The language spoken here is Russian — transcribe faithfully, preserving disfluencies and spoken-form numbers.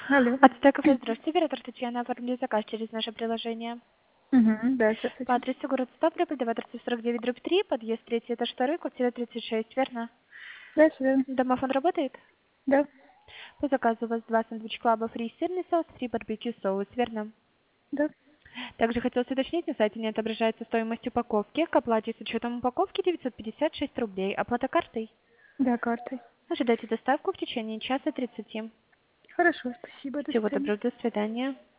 Алло. От Стеков, здравствуйте, оператор Татьяна, оформили заказ через наше приложение. Угу, да, По здравствуйте. адресу город Ставрополь, два тридцать сорок девять, дробь три, подъезд третий, этаж второй, квартира тридцать шесть, верно? Да, все верно. Домофон работает? Да, По заказу у вас два сэндвич клаба, фри сырный соус, фри барбекю соус, верно? да, Также хотелось уточнить, на сайте не отображается стоимость упаковки. К оплате с учетом упаковки девятьсот пятьдесят шесть рублей. Оплата картой. да, картой. Ожидайте доставку в течение часа тридцати. Хорошо, спасибо, до Всего свидания. доброго, до свидания.